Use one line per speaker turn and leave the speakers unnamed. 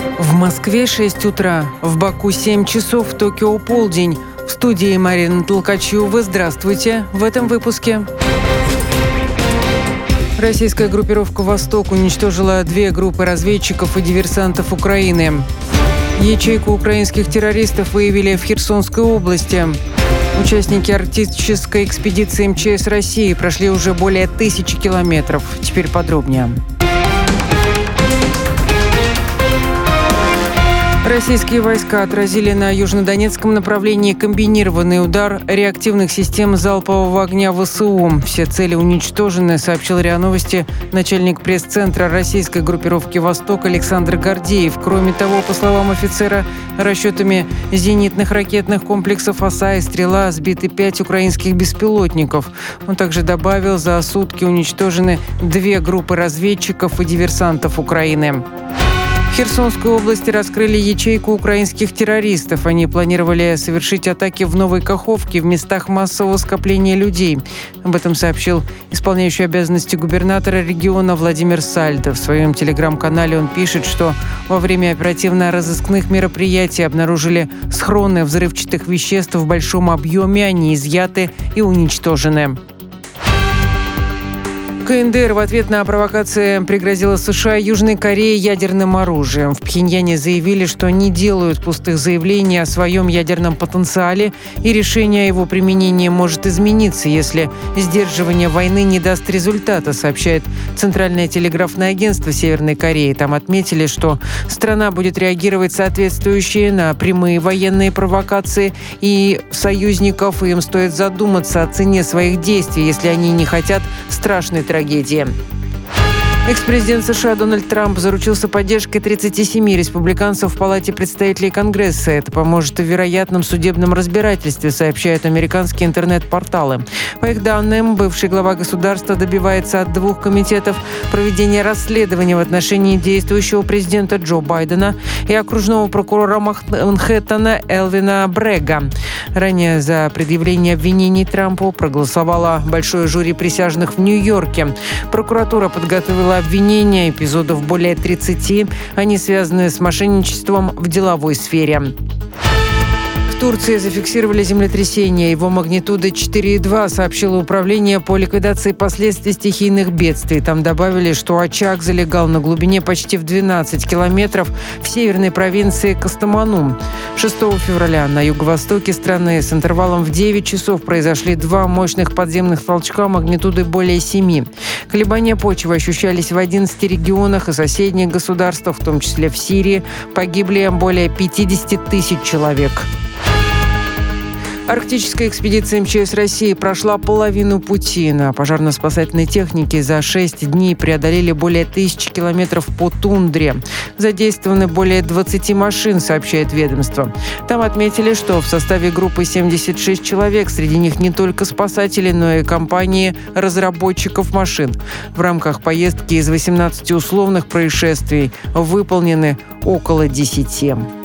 В Москве 6 утра, в Баку 7 часов, в Токио полдень. В студии Марина Толкачева. Здравствуйте. В этом выпуске. Российская группировка «Восток» уничтожила 2 группы разведчиков и диверсантов Украины. Ячейку украинских террористов выявили в Херсонской области. Участники арктической экспедиции МЧС России прошли уже более 1000 километров. Теперь подробнее. Российские войска отразили на южнодонецком направлении комбинированный удар реактивных систем залпового огня ВСУ. Все цели уничтожены, сообщил РИА Новости начальник пресс-центра российской группировки «Восток» Александр Гордеев. Кроме того, по словам офицера, расчетами зенитных ракетных комплексов «Оса» и «Стрела» сбиты 5 украинских беспилотников. Он также добавил, за сутки уничтожены 2 группы разведчиков и диверсантов Украины. В Херсонской области раскрыли ячейку украинских террористов. Они планировали совершить атаки в Новой Каховке в местах массового скопления людей. Об этом сообщил исполняющий обязанности губернатора региона Владимир Сальдо. В своем телеграм-канале он пишет, что во время оперативно-розыскных мероприятий обнаружили схроны взрывчатых веществ в большом объеме. Они изъяты и уничтожены. КНДР в ответ на провокации пригрозила США и Южной Корее ядерным оружием. В Пхеньяне заявили, что не делают пустых заявлений о своем ядерном потенциале, и решение о его применении может измениться, если сдерживание войны не даст результата, сообщает Центральное телеграфное агентство Северной Кореи. Там отметили, что страна будет реагировать соответствующе на прямые военные провокации, и союзников им стоит задуматься о цене своих действий, если они не хотят страшной трагедии. Экс-президент США Дональд Трамп заручился поддержкой 37 республиканцев в Палате представителей Конгресса. Это поможет в вероятном судебном разбирательстве, сообщают американские интернет-порталы. По их данным, бывший глава государства добивается от 2 комитетов проведения расследования в отношении действующего президента Джо Байдена и окружного прокурора Манхэттена Элвина Брега. Ранее за предъявление обвинений Трампу проголосовало большое жюри присяжных в Нью-Йорке. Прокуратура подготовила обвинения, эпизодов более 30. Они связаны с мошенничеством в деловой сфере. В Турции зафиксировали землетрясение. Его магнитуда 4,2, сообщило управление по ликвидации последствий стихийных бедствий. Там добавили, что очаг залегал на глубине почти в 12 километров в северной провинции Кастамону. 6 февраля на юго-востоке страны с интервалом в 9 часов произошли 2 мощных подземных толчка магнитудой более 7. Колебания почвы ощущались в 11 регионах и соседних государствах, в том числе в Сирии. Погибли более 50 тысяч человек. Арктическая экспедиция МЧС России прошла половину пути. На пожарно-спасательной технике за 6 дней преодолели более 1000 километров по тундре. Задействованы более 20 машин, сообщает ведомство. Там отметили, что в составе группы 76 человек. Среди них не только спасатели, но и компании разработчиков машин. В рамках поездки из 18 условных происшествий выполнены около 10.